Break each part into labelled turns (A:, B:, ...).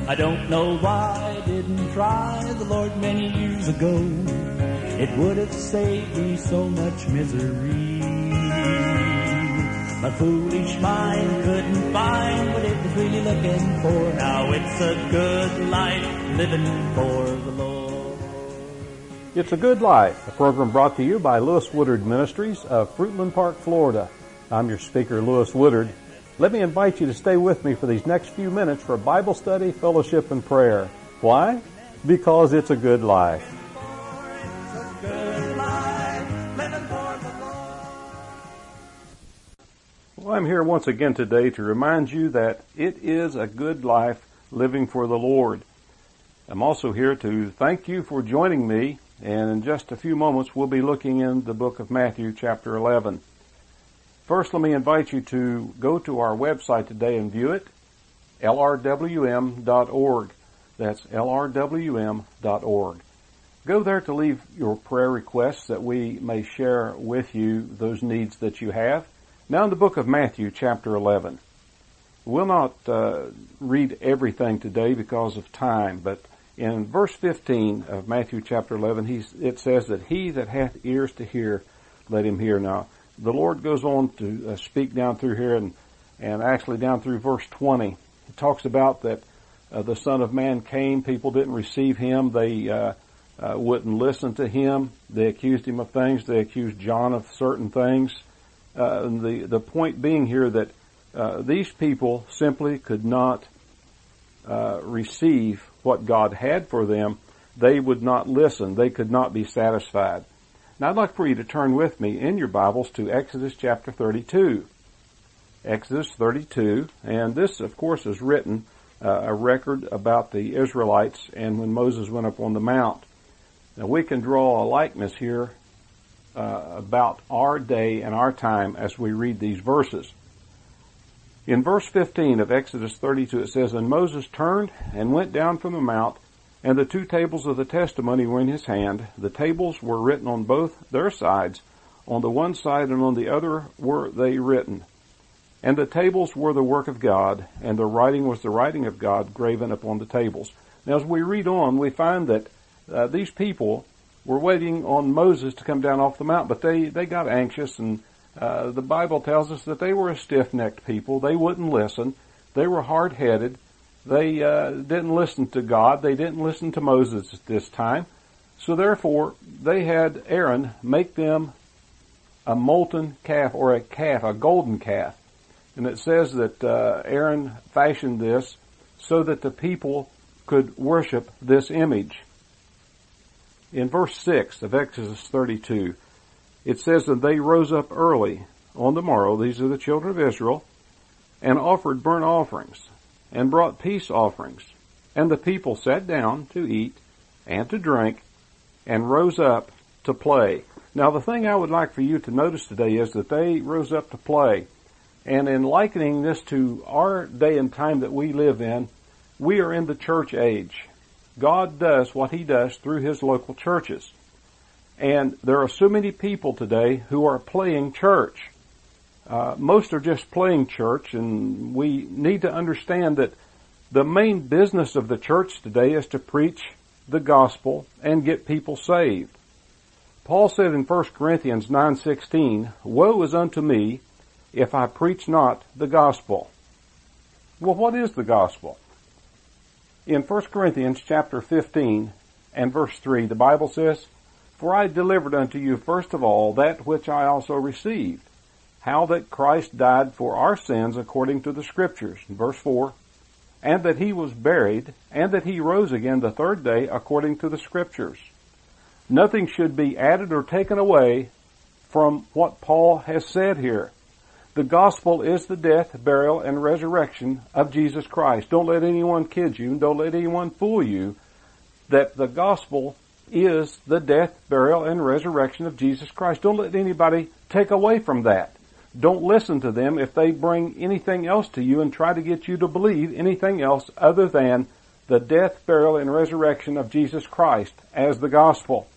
A: I don't know why I didn't try the Lord many years ago. It would have saved me so much misery. My foolish mind couldn't find what it was really looking for. Now it's a good life living for the Lord.
B: It's a Good Life, a program brought to you by Lewis Woodard Ministries of Fruitland Park, Florida. I'm your speaker, Lewis Woodard. Let me invite you to stay with me for these next few minutes for Bible study, fellowship, and prayer. Why? Because it's a good life. Well, I'm here once again today to remind you that it is a good life living for the Lord. I'm also here to thank you for joining me, and in just a few moments we'll be looking in the book of Matthew chapter 11. First, let me invite you to go to our website today and view it, lrwm.org. That's lrwm.org. Go there to leave your prayer requests that we may share with you those needs that you have. Now in the book of Matthew, chapter 11. We'll not read everything today because of time, but in verse 15 of Matthew chapter 11, it says that he that hath ears to hear, let him hear. Now, the Lord goes on to speak down through here and actually down through verse 20. It talks about that the Son of Man came, people didn't receive him, they wouldn't listen to him, they accused him of things, they accused John of certain things. The point being here that these people simply could not receive what God had for them. They would not listen. They could not be satisfied. Now I'd like for you to turn with me in your Bibles to Exodus chapter 32. Exodus 32, and this of course is written a record about the Israelites and when Moses went up on the mount. Now we can draw a likeness here about our day and our time as we read these verses. In verse 15 of Exodus 32 it says, And Moses turned and went down from the mount, and the two tables of the testimony were in his hand. The tables were written on both their sides. On the one side and on the other were they written. And the tables were the work of God, and the writing was the writing of God graven upon the tables. Now as we read on, we find that these people were waiting on Moses to come down off the mount, but they got anxious, and the Bible tells us that they were a stiff-necked people. They wouldn't listen. They were hard-headed. They didn't listen to God. They didn't listen to Moses at this time. So therefore, they had Aaron make them a molten calf, or a golden calf. And it says that Aaron fashioned this so that the people could worship this image. In verse 6 of Exodus 32, it says that they rose up early on the morrow, these are the children of Israel, and offered burnt offerings, and brought peace offerings. And the people sat down to eat and to drink, and rose up to play. Now the thing I would like for you to notice today is that they rose up to play. And in likening this to our day and time that we live in, we are in the church age. God does what he does through his local churches. And there are so many people today who are playing church. Most are just playing church, and we need to understand that the main business of the church today is to preach the gospel and get people saved. Paul said in 1 Corinthians 9:16, Woe is unto me if I preach not the gospel. Well, what is the gospel? In 1 Corinthians chapter 15 and verse 3, the Bible says, For I delivered unto you first of all that which I also received, how that Christ died for our sins according to the Scriptures. In verse 4, And that he was buried, and that he rose again the third day according to the Scriptures. Nothing should be added or taken away from what Paul has said here. The gospel is the death, burial, and resurrection of Jesus Christ. Don't let anyone kid you, and don't let anyone fool you that the gospel is the death, burial, and resurrection of Jesus Christ. Don't let anybody take away from that. Don't listen to them if they bring anything else to you and try to get you to believe anything else other than the death, burial, and resurrection of Jesus Christ as the gospel.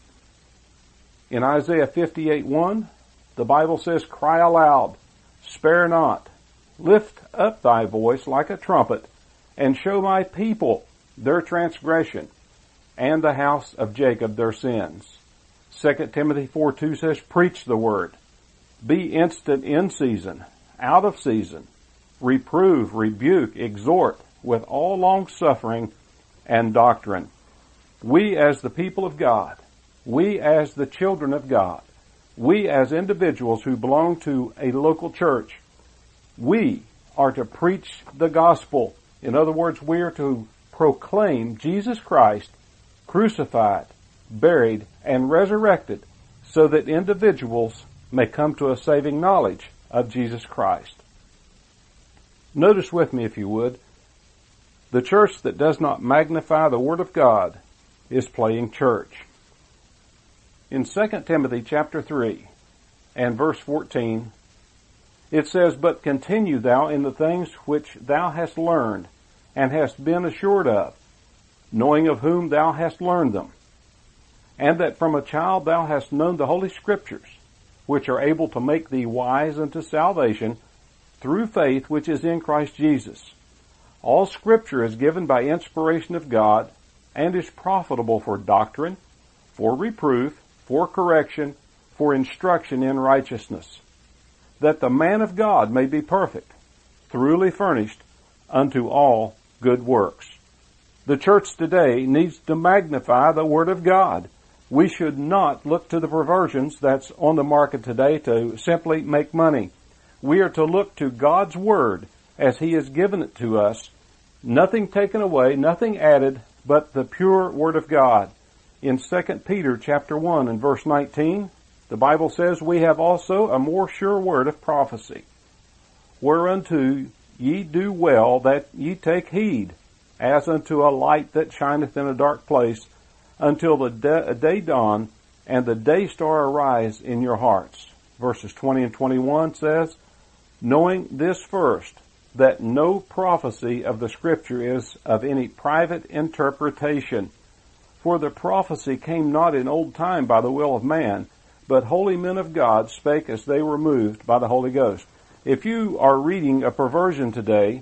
B: In Isaiah 58:1, the Bible says, Cry aloud, spare not, lift up thy voice like a trumpet, and show my people their transgression, and the house of Jacob their sins. 2 Timothy 4:2 says, preach the word. Be instant in season, out of season. Reprove, rebuke, exhort with all long-suffering and doctrine. We as the people of God, we as the children of God, we as individuals who belong to a local church, we are to preach the gospel. In other words, we are to proclaim Jesus Christ crucified, buried, and resurrected so that individuals may come to a saving knowledge of Jesus Christ. Notice with me, if you would, the church that does not magnify the Word of God is playing church. In 2 Timothy chapter 3 and verse 14, it says, but continue thou in the things which thou hast learned and hast been assured of, knowing of whom thou hast learned them, and that from a child thou hast known the Holy Scriptures, which are able to make thee wise unto salvation through faith which is in Christ Jesus. All Scripture is given by inspiration of God and is profitable for doctrine, for reproof, for correction, for instruction in righteousness, that the man of God may be perfect, thoroughly furnished unto all good works. The church today needs to magnify the Word of God. We should not look to the perversions that's on the market today to simply make money. We are to look to God's Word as He has given it to us, nothing taken away, nothing added, but the pure Word of God. In 2 Peter chapter 1 and verse 19, the Bible says, we have also a more sure word of prophecy, whereunto ye do well that ye take heed, as unto a light that shineth in a dark place, until the day dawn and the day star arise in your hearts. Verses 20 and 21 says, knowing this first, that no prophecy of the Scripture is of any private interpretation. For the prophecy came not in old time by the will of man, but holy men of God spake as they were moved by the Holy Ghost. If you are reading a perversion today,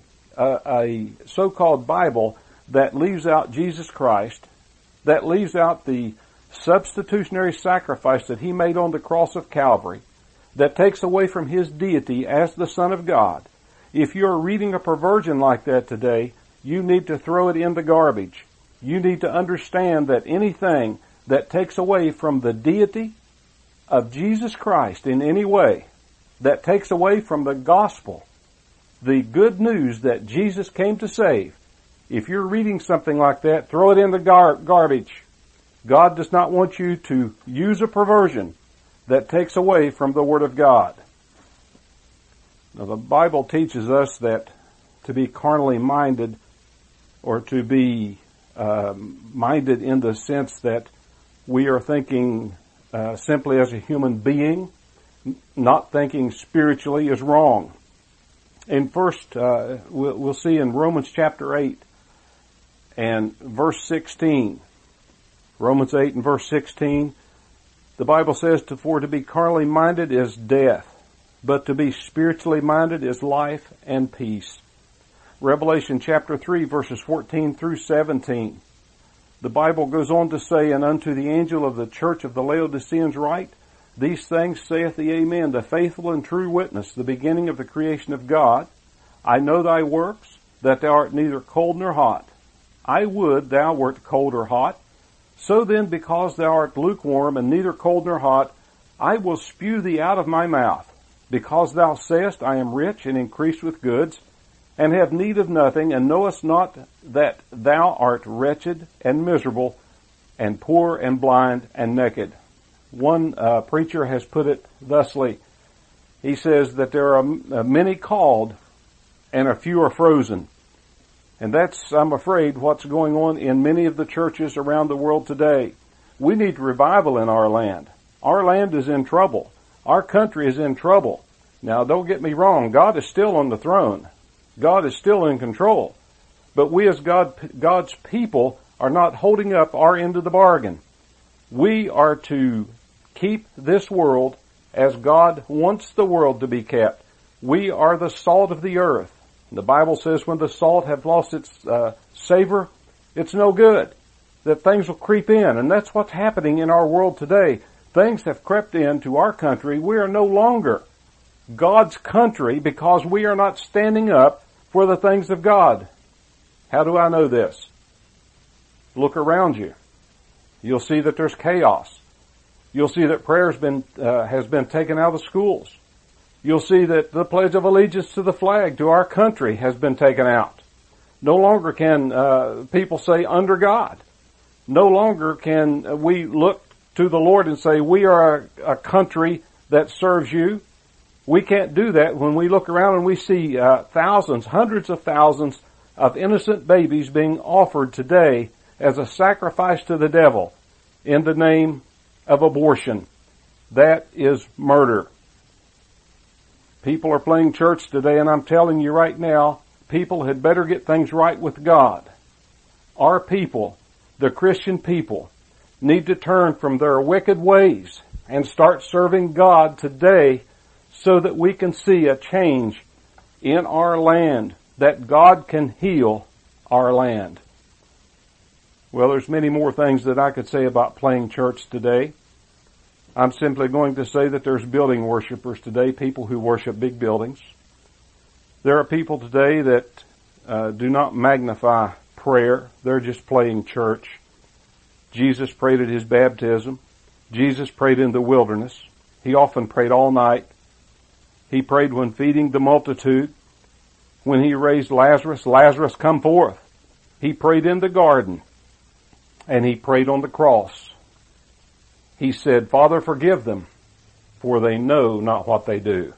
B: a so-called Bible that leaves out Jesus Christ, that leaves out the substitutionary sacrifice that He made on the cross of Calvary, that takes away from His deity as the Son of God, if you're reading a perversion like that today, you need to throw it in the garbage. You need to understand that anything that takes away from the deity of Jesus Christ in any way, that takes away from the gospel, the good news that Jesus came to save, if you're reading something like that, throw it in the garbage. God does not want you to use a perversion that takes away from the Word of God. Now, the Bible teaches us that to be carnally minded, or to be minded in the sense that we are thinking simply as a human being, not thinking spiritually, is wrong. And first, we'll see in Romans chapter 8 and verse 16. Romans 8 and verse 16, the Bible says, for to be carnally minded is death, but to be spiritually minded is life and peace. Revelation chapter 3 verses 14 through 17. The Bible goes on to say, and unto the angel of the church of the Laodiceans write, these things saith the Amen, the faithful and true witness, the beginning of the creation of God. I know thy works, that thou art neither cold nor hot. I would thou wert cold or hot. So then, because thou art lukewarm and neither cold nor hot, I will spew thee out of my mouth. Because thou sayest, I am rich and increased with goods, and have need of nothing, and knowest not that thou art wretched and miserable, and poor and blind and naked. One preacher has put it thusly. He says that there are many called, and a few are frozen. And that's, I'm afraid, what's going on in many of the churches around the world today. We need revival in our land. Our land is in trouble. Our country is in trouble. Now, don't get me wrong. God is still on the throne. God is still in control. But we as God's people are not holding up our end of the bargain. We are to keep this world as God wants the world to be kept. We are the salt of the earth. The Bible says when the salt have lost its savor, It's no good. That things will creep in, and that's what's happening in our world today. Things have crept into our country. We are no longer God's country because we are not standing up for the things of God. How do I know this? Look around you. You'll see that there's chaos. You'll see that prayer has been taken out of schools. You'll see that the Pledge of Allegiance to the flag, to our country, has been taken out. No longer can people say under God. No longer can we look to the Lord and say, we are a country that serves you. We can't do that when we look around and we see thousands, hundreds of thousands of innocent babies being offered today as a sacrifice to the devil in the name of abortion. That is murder. People are playing church today, and I'm telling you right now, people had better get things right with God. Our people, the Christian people, need to turn from their wicked ways and start serving God today so that we can see a change in our land, that God can heal our land. Well, there's many more things that I could say about playing church today. I'm simply going to say that there's building worshipers today, people who worship big buildings. There are people today that do not magnify prayer. They're just playing church. Jesus prayed at his baptism. Jesus prayed in the wilderness. He often prayed all night. He prayed when feeding the multitude. When he raised Lazarus, Lazarus, come forth. He prayed in the garden. And he prayed on the cross. He said, Father, forgive them, for they know not what they do.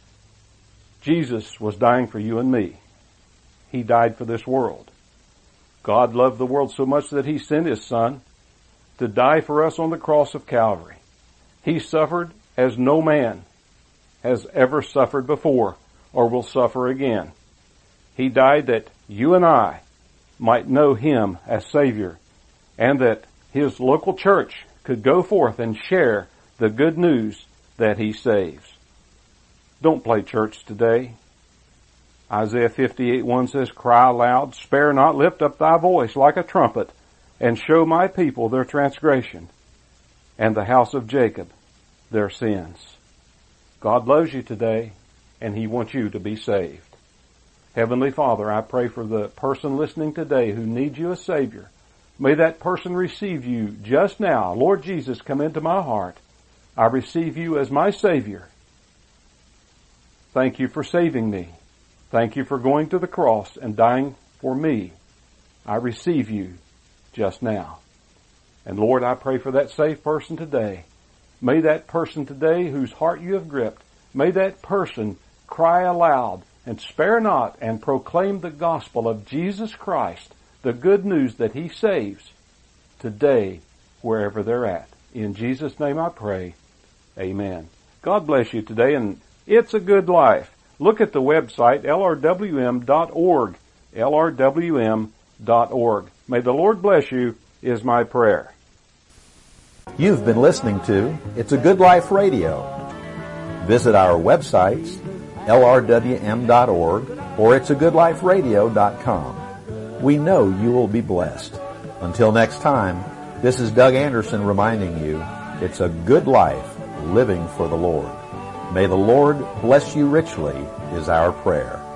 B: Jesus was dying for you and me. He died for this world. God loved the world so much that he sent his Son to die for us on the cross of Calvary. He suffered as no man has ever suffered before or will suffer again. He died that you and I might know him as Savior, and that his local church could go forth and share the good news that he saves. Don't play church today. Isaiah 58:1 says, Cry aloud, spare not, lift up thy voice like a trumpet, and show my people their transgression, and the house of Jacob their sins. God loves you today, and he wants you to be saved. Heavenly Father, I pray for the person listening today who needs you as Savior. May that person receive you just now. Lord Jesus, come into my heart. I receive you as my Savior. Thank you for saving me. Thank you for going to the cross and dying for me. I receive you just now. And Lord, I pray for that saved person today. May that person today whose heart you have gripped, may that person cry aloud and spare not and proclaim the gospel of Jesus Christ, the good news that he saves today wherever they're at. In Jesus' name I pray. Amen. God bless you today, and it's a good life. Look at the website, lrwm.org, lrwm.org. May the Lord bless you is my prayer.
C: You've been listening to It's a Good Life Radio. Visit our websites, lrwm.org or it'sagoodliferadio.com. We know you will be blessed. Until next time, this is Doug Anderson reminding you, it's a good life living for the Lord. May the Lord bless you richly is our prayer.